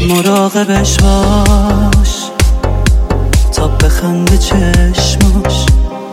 مراقبش باش تا بخنده چشماش،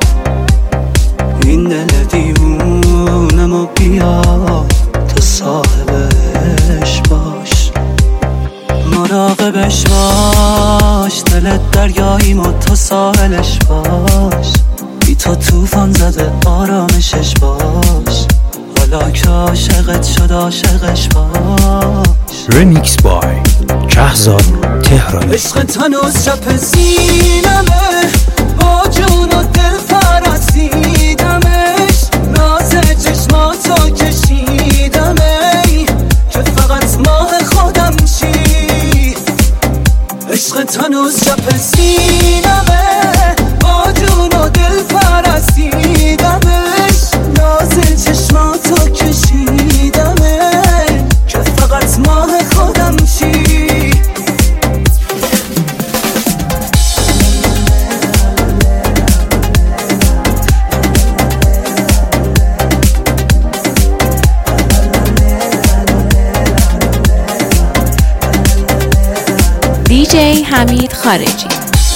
این دل دیوونمو بیا تو صاحبش باش. مراقبش باش، دلت دریاییم و تو ساحلش باش، بی تو توفان زده آرامشش باش، حالا که عاشقت شد عاشقش باش. رمیکس بای کهزاد تهرانی. عشقت هنوز چپ سینمه، با جون و دل فرستیدمش، ناز چشماتو کشیدمه که فقط ماه خودم چی. عشقت هنوز چپ سینمه، با جون و دل فرستیدمش، ناز چشماتو کشیدمه که فقط ماه خودم چی. دیجی حمید خارجی.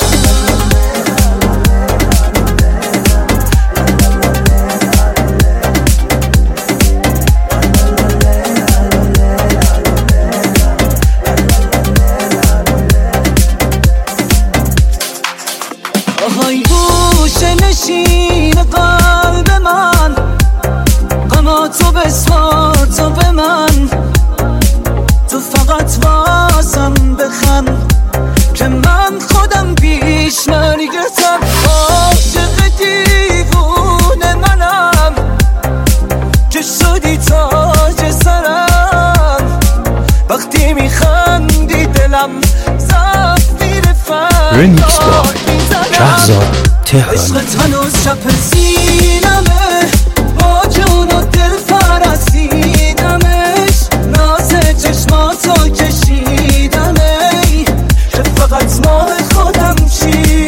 آهای گوشه نشین قلب من، غماتو بسپار به من، تو فقط واسم بخند که من خودم پیش مرگتم. عاشق دیوونه منم که شدی تاج سرم، وقتی میخندی دلم زفیر فن. رمیکس بای کهزاد تهرانی. عشقت هنوز چپ سینمه، با جون و دل فرستیدمش، ناز چشماتو کشیدمه که فقط ماه خودم چی.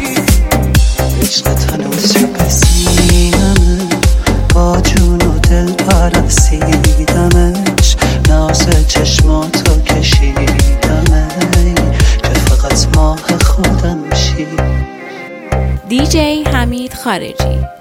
عشقت هنوز چپ سینمه، با جون و دل فرستیدمش، ناز چشماتو کشیدمه که فقط ماه خودم چی. دیجی حمید خارجی.